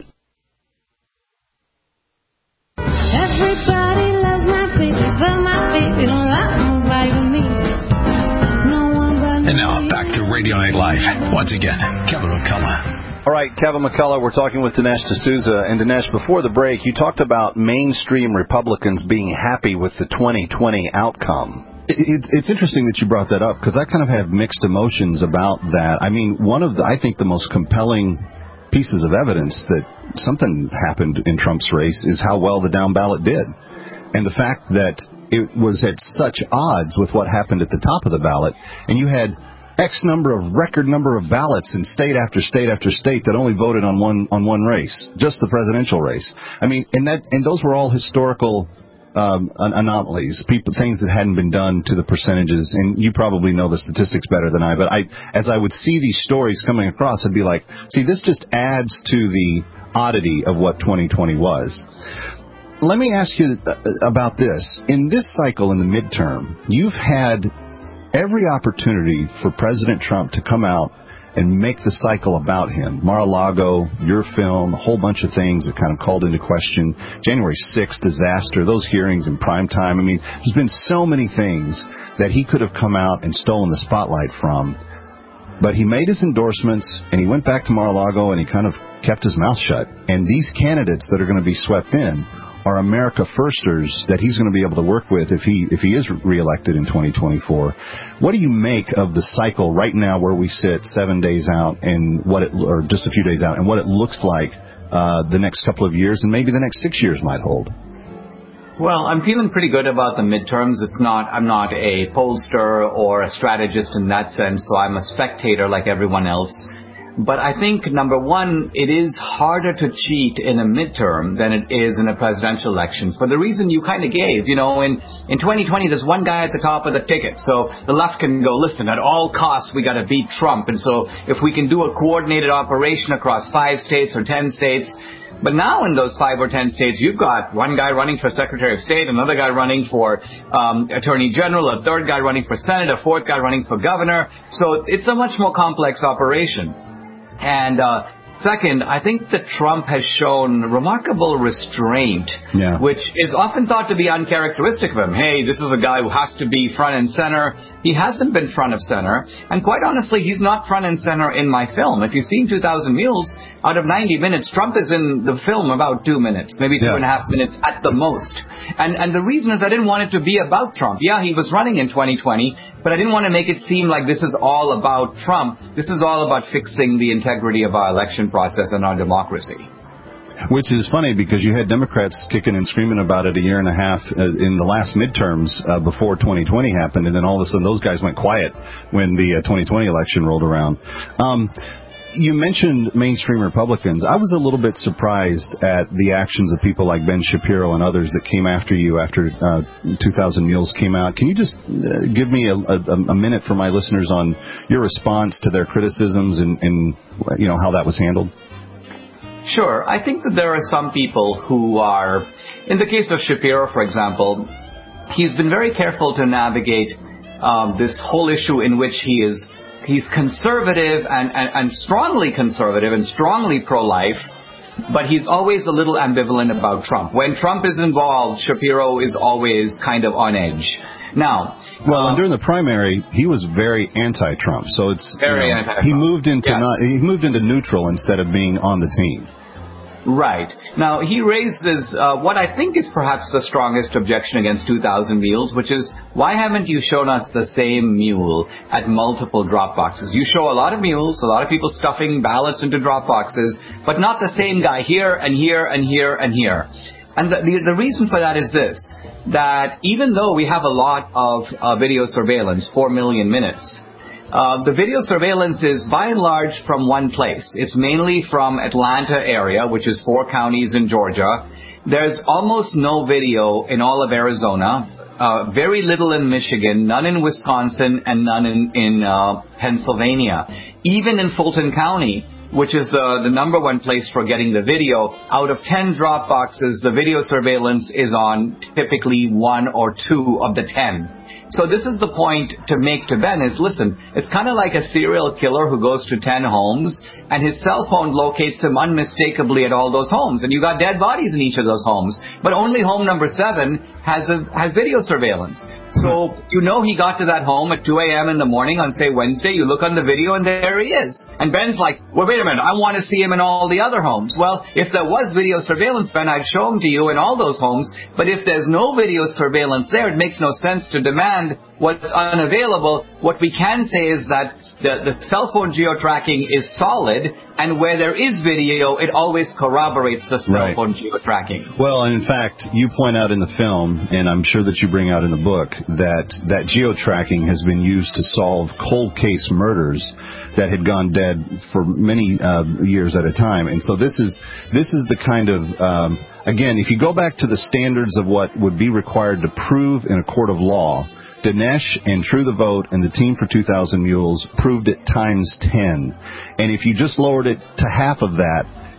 Everybody loves my baby, but my baby don't love nobody but me. No one but me. And now back to Radio Night Live. Once again, Kevin McCullough. All right, Kevin McCullough, we're talking with Dinesh D'Souza. And Dinesh, before the break, you talked about mainstream Republicans being happy with the twenty twenty outcome. It, it's interesting that you brought that up, because I kind of have mixed emotions about that. I mean, one of the, I think the most compelling pieces of evidence that something happened in Trump's race is how well the down ballot did. And the fact that it was at such odds with what happened at the top of the ballot, and you had X number of record number of ballots in state after state after state that only voted on one on one race, just the presidential race. I mean, and that and those were all historical Um, anomalies, people, things that hadn't been done to the percentages, and you probably know the statistics better than I, but I, as I would see these stories coming across, I'd be like, see, this just adds to the oddity of what twenty twenty was. Let me ask you about this. In this cycle, in the midterm, you've had every opportunity for President Trump to come out and make the cycle about him. Mar-a-Lago, your film, a whole bunch of things that kind of called into question. January sixth disaster, those hearings in prime time. I mean, there's been so many things that he could have come out and stolen the spotlight from. But he made his endorsements, and he went back to Mar-a-Lago, and he kind of kept his mouth shut. And these candidates that are going to be swept in are America Firsters that he's going to be able to work with if he if he is reelected in twenty twenty-four. What do you make of the cycle right now where we sit seven days out and what it or just a few days out and what it looks like uh, the next couple of years and maybe the next six years might hold? Well, I'm feeling pretty good about the midterms. It's not I'm not a pollster or a strategist in that sense, so I'm a spectator like everyone else. But I think, number one, it is harder to cheat in a midterm than it is in a presidential election for the reason you kind of gave. You know, in, in twenty twenty, there's one guy at the top of the ticket. So the left can go, listen, at all costs, we got to beat Trump. And so if we can do a coordinated operation across five states or ten states. But now in those five or ten states, you've got one guy running for Secretary of State, another guy running for um, Attorney General, a third guy running for Senate, a fourth guy running for governor. So it's a much more complex operation. And uh, second, I think that Trump has shown remarkable restraint, yeah. which is often thought to be uncharacteristic of him. Hey, this is a guy who has to be front and center. He hasn't been front of center. And quite honestly, he's not front and center in my film. If you've seen two thousand Mules, out of ninety minutes, Trump is in the film about two minutes, maybe two yeah. and a half minutes at the most. And and the reason is I didn't want it to be about Trump. Yeah, he was running in twenty twenty, but I didn't want to make it seem like this is all about Trump. This is all about fixing the integrity of our election process and our democracy. Which is funny because you had Democrats kicking and screaming about it a year and a half uh, in the last midterms uh, before twenty twenty happened, and then all of a sudden those guys went quiet when the uh, twenty twenty election rolled around. Um You mentioned mainstream Republicans. I was a little bit surprised at the actions of people like Ben Shapiro and others that came after you after uh, two thousand Mules came out. Can you just uh, give me a, a, a minute for my listeners on your response to their criticisms and, and you know how that was handled? Sure. I think that there are some people who are, in the case of Shapiro, for example, he's been very careful to navigate um, this whole issue in which he is He's conservative and, and, and strongly conservative and strongly pro-life, but he's always a little ambivalent about Trump. When Trump is involved, Shapiro is always kind of on edge. Now, well, uh, and during the primary, he was very anti-Trump, so it's very you know, anti-Trump. He moved into yes. not, he moved into neutral instead of being on the team. Right. Now, he raises uh, what I think is perhaps the strongest objection against two thousand Mules, which is, why haven't you shown us the same mule at multiple drop boxes? You show a lot of mules, a lot of people stuffing ballots into drop boxes, but not the same guy here and here and here and here. And the, the, the reason for that is this, that even though we have a lot of uh, video surveillance, four million minutes, Uh, the video surveillance is by and large from one place. It's mainly from Atlanta area, which is four counties in Georgia. There's almost no video in all of Arizona, uh, very little in Michigan, none in Wisconsin, and none in, in uh, Pennsylvania. Even in Fulton County, which is the, the number one place for getting the video, out of ten drop boxes, the video surveillance is on typically one or two of the ten. So this is the point to make to Ben is, listen, it's kind of like a serial killer who goes to ten homes and his cell phone locates him unmistakably at all those homes. And you got dead bodies in each of those homes. But only home number seven has a, has video surveillance. So you know he got to that home at two a.m. in the morning on, say, Wednesday. You look on the video and there he is. And Ben's like, well, wait a minute, I want to see him in all the other homes. Well, if there was video surveillance, Ben, I'd show him to you in all those homes. But if there's no video surveillance there, it makes no sense to demand what's unavailable. What we can say is that the, the cell phone geo-tracking is solid, and where there is video, it always corroborates the cell right. phone geo-tracking. Well, and in fact, you point out in the film, and I'm sure that you bring out in the book, that that geo-tracking has been used to solve cold case murders that had gone dead for many uh, years at a time. And so this is this is the kind of, um, again, if you go back to the standards of what would be required to prove in a court of law, Dinesh and True the Vote and the team for two thousand Mules proved it times ten. And if you just lowered it to half of that,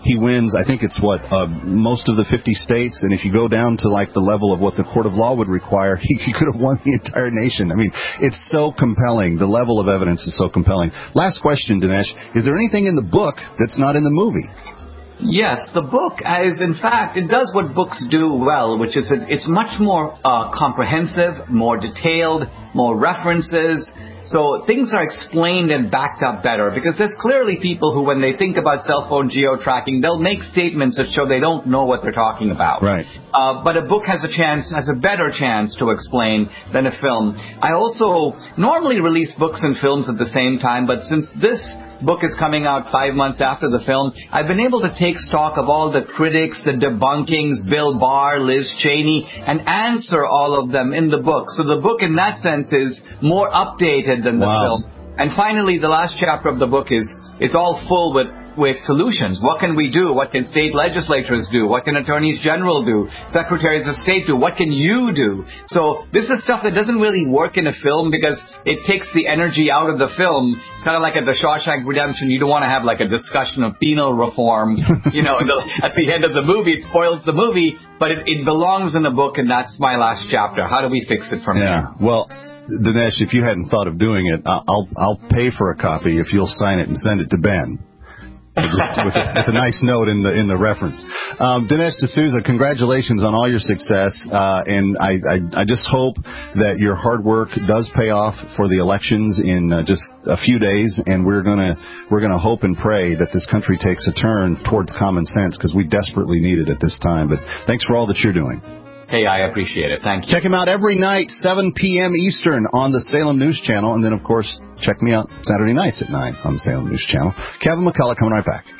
he wins, I think it's what, uh, most of the fifty states, and if you go down to like the level of what the court of law would require, he, he could have won the entire nation. I mean, it's so compelling. The level of evidence is so compelling. Last question, Dinesh. Is there anything in the book that's not in the movie? Yes, the book is, in fact, it does what books do well, which is it, it's much more uh, comprehensive, more detailed, more references. So things are explained and backed up better, because there's clearly people who, when they think about cell phone geo-tracking, they'll make statements that show they don't know what they're talking about. Right. Uh, but a book has a chance, has a better chance to explain than a film. I also normally release books and films at the same time, but since this book is coming out five months after the film, I've been able to take stock of all the critics, the debunkings, Bill Barr, Liz Cheney, and answer all of them in the book. So the book in that sense is more updated than the wow. film. And finally, the last chapter of the book is, is all full with with solutions. What can we do? What can state legislatures do? What can attorneys general do? Secretaries of state do? What can you do? So this is stuff that doesn't really work in a film because it takes the energy out of the film. It's kind of like at the Shawshank Redemption. You don't want to have like a discussion of penal reform, you know, at the end of the movie. It spoils the movie, but it, it belongs in the book, and that's my last chapter. How do we fix it from yeah. here? Well, Dinesh, if you hadn't thought of doing it, I'll I'll pay for a copy if you'll sign it and send it to Ben. Just with, a, with a nice note in the in the reference. Um, Dinesh D'Souza, congratulations on all your success, uh, and I, I I just hope that your hard work does pay off for the elections in uh, just a few days, and we're gonna we're gonna hope and pray that this country takes a turn towards common sense, because we desperately need it at this time. But thanks for all that you're doing. Hey, I appreciate it. Thank you. Check him out every night, seven p.m. Eastern on the Salem News Channel. And then, of course, check me out Saturday nights at nine on the Salem News Channel. Kevin McCullough coming right back.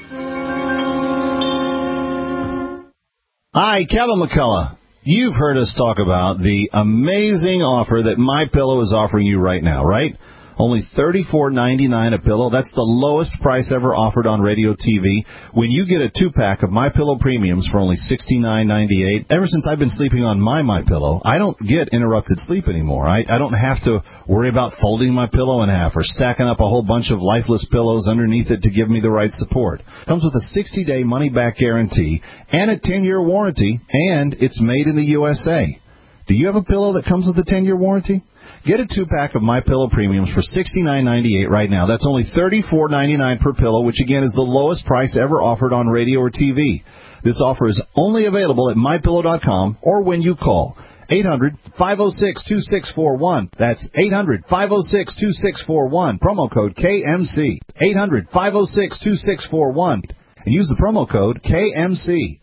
Hi, Kevin McCullough. You've heard us talk about the amazing offer that MyPillow is offering you right now, right? Only thirty-four ninety-nine a pillow. That's the lowest price ever offered on radio T V. When you get a two-pack of MyPillow Premiums for only sixty-nine ninety-eight, ever since I've been sleeping on my MyPillow, I don't get interrupted sleep anymore. I, I don't have to worry about folding my pillow in half or stacking up a whole bunch of lifeless pillows underneath it to give me the right support. Comes with a sixty-day money-back guarantee and a ten-year warranty, and it's made in the U S A. Do you have a pillow that comes with a ten-year warranty? Get a two-pack of MyPillow Premiums for sixty-nine ninety-eight right now. That's only thirty-four ninety-nine per pillow, which, again, is the lowest price ever offered on radio or T V. This offer is only available at My Pillow dot com or when you call eight hundred, five oh six, two six four one. That's eight hundred, five oh six, two six four one. Promo code K M C. eight hundred, five oh six, two six four one. And use the promo code K M C.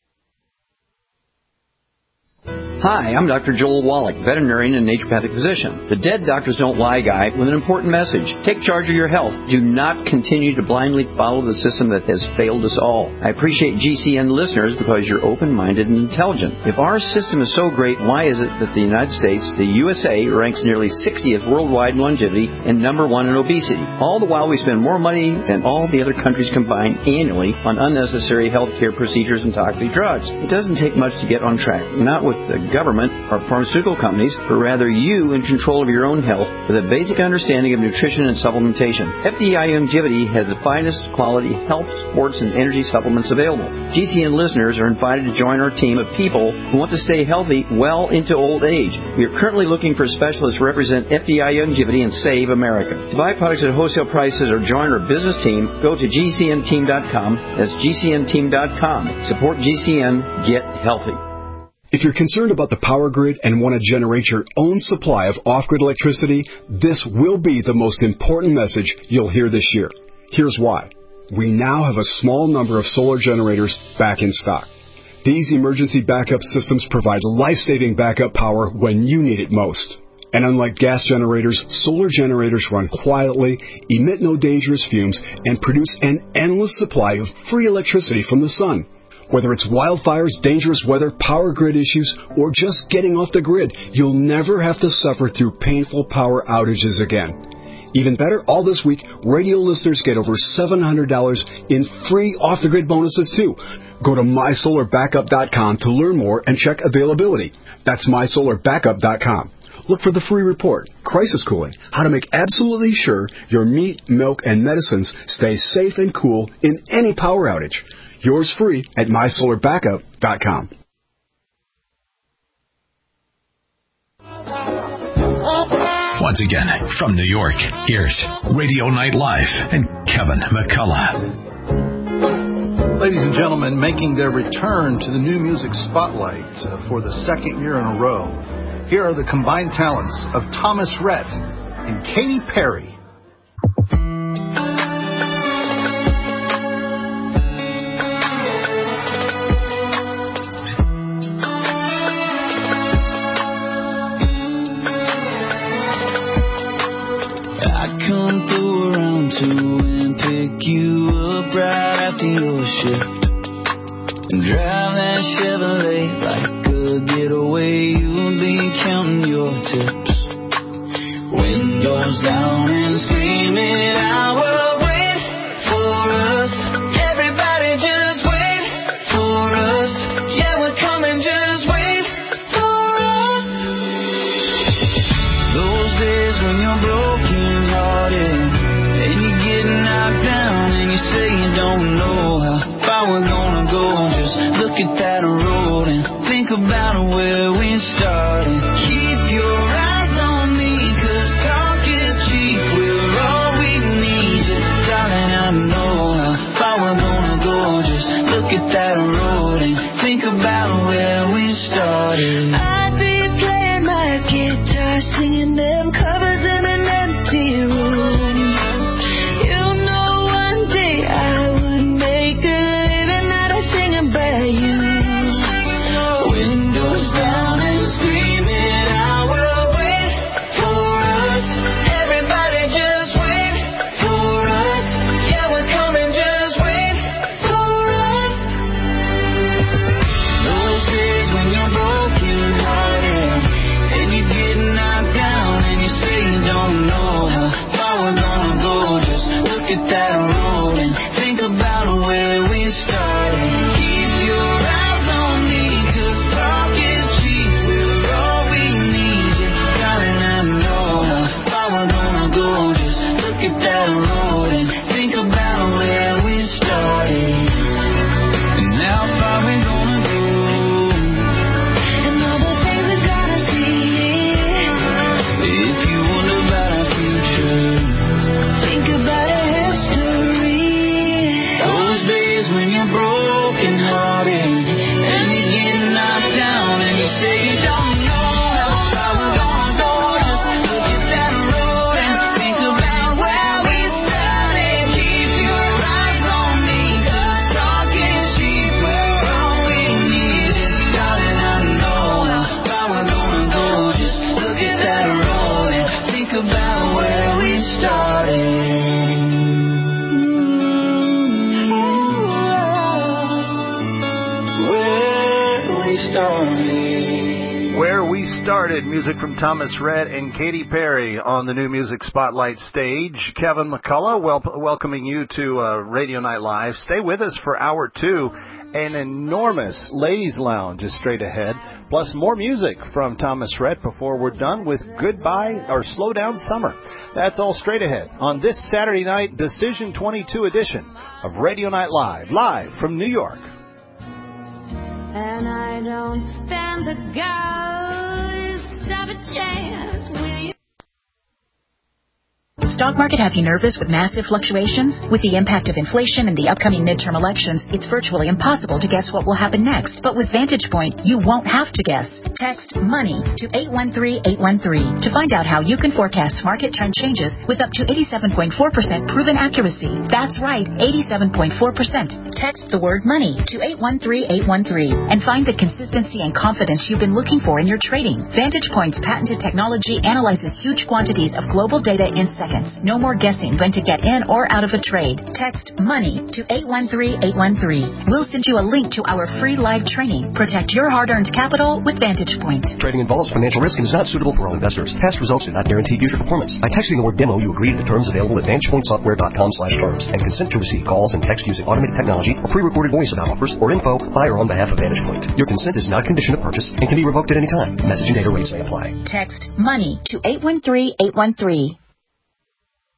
Hi, I'm Doctor Joel Wallach, veterinarian and naturopathic physician. The Dead Doctors Don't Lie guy with an important message. Take charge of your health. Do not continue to blindly follow the system that has failed us all. I appreciate G C N listeners because you're open-minded and intelligent. If our system is so great, why is it that the United States, the U S A, ranks nearly sixtieth worldwide in longevity and number one in obesity? All the while we spend more money than all the other countries combined annually on unnecessary healthcare procedures and toxic drugs. It doesn't take much to get on track. Not with the government or pharmaceutical companies, but rather you in control of your own health with a basic understanding of nutrition and supplementation. F D I Longevity has the finest quality health, sports, and energy supplements available. G C N listeners are invited to join our team of people who want to stay healthy well into old age. We are currently looking for specialists to represent F D I Longevity and Save America. To buy products at wholesale prices or join our business team, go to G C N team dot com. That's G C N team dot com. Support G C N. Get healthy. If you're concerned about the power grid and want to generate your own supply of off-grid electricity, this will be the most important message you'll hear this year. Here's why. We now have a small number of solar generators back in stock. These emergency backup systems provide life-saving backup power when you need it most. And unlike gas generators, solar generators run quietly, emit no dangerous fumes, and produce an endless supply of free electricity from the sun. Whether it's wildfires, dangerous weather, power grid issues, or just getting off the grid, you'll never have to suffer through painful power outages again. Even better, all this week, radio listeners get over seven hundred dollars in free off-the-grid bonuses, too. Go to my solar backup dot com to learn more and check availability. That's my solar backup dot com. look for the free report, Crisis Cooling, how to make absolutely sure your meat, milk, and medicines stay safe and cool in any power outage. Yours free at my solar backup dot com. Once again, from New York, here's Radio Night Live and Kevin McCullough. Ladies and gentlemen, making their return to the New Music Spotlight uh, for the second year in a row, here are the combined talents of Thomas Rhett and Katy Perry. Come through around two and pick you up right after your shift and drive that Chevrolet like a getaway. You'll be counting your tips, windows down and screaming, I will wait for us. Everybody just wait for us. Yeah, we're coming, just wait for us. Those days when you're broken and you get knocked down and you say you don't know how far we're gonna go. Just look at that road and think about where we started. Keep your eyes on me, cause talk is cheap. We're all we need. You, darling, I know how far we're gonna go. Just look at that road and think about where we started. I'd be playing my guitar, singing them covers in an empty room. Music from Thomas Rhett and Katy Perry on the New Music Spotlight stage. Kevin McCullough, wel- welcoming you to uh, Radio Night Live. Stay with us for hour two. An enormous ladies' lounge is straight ahead, plus more music from Thomas Rhett before we're done with Goodbye or Slow Down Summer. That's all straight ahead on this Saturday night Decision twenty-two edition of Radio Night Live, live from New York. And I don't stand the ghost of a chance with you. Stock market have you nervous with massive fluctuations? With the impact of inflation and the upcoming midterm elections, it's virtually impossible to guess what will happen next. But with Vantage Point, you won't have to guess. Text MONEY to eight one three eight one three to find out how you can forecast market trend changes with up to eighty-seven point four percent proven accuracy. That's right, eighty-seven point four percent. Text the word MONEY to eight one three eight one three and find the consistency and confidence you've been looking for in your trading. Vantage Point's patented technology analyzes huge quantities of global data in seconds prices. No more guessing when to get in or out of a trade. Text MONEY to eight one three eight one three. We'll send you a link to our free live training. Protect your hard-earned capital with Vantage Point. Trading involves financial risk and is not suitable for all investors. Past results do not guarantee future performance. By texting the word demo, you agree to the terms available at vantage point software dot com slash terms and consent to receive calls and text using automated technology or pre-recorded voice about offers or info by or on behalf of Vantage Point. Your consent is not a condition of purchase and can be revoked at any time. Message and data rates may apply. Text MONEY to eight one three eight one three.